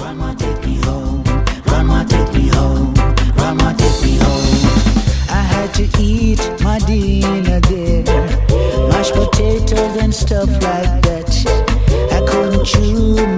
Grandma take me home, grandma take me home, grandma take me home. I had to eat my dinner there, mashed potatoes and stuff like that. I couldn't chew